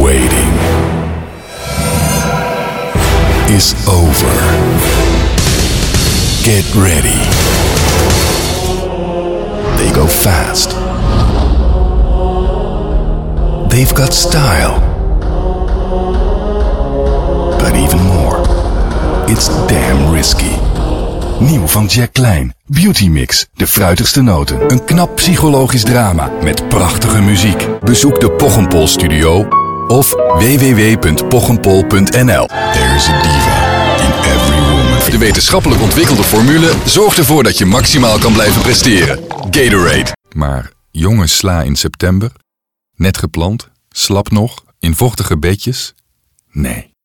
waiting is over. Get ready. They go fast. They've got style. But even more, it's damn risky. Nieuw van Jack Klein. Beauty Mix. De fruitigste noten. Een knap psychologisch drama met prachtige muziek. Bezoek de Poggenpol Studio of www.poggenpol.nl. There's a diva in every woman. De wetenschappelijk ontwikkelde formule zorgt ervoor dat je maximaal kan blijven presteren. Gatorade. Maar jonge sla in september? Net geplant? Slap nog? In vochtige bedjes? Nee.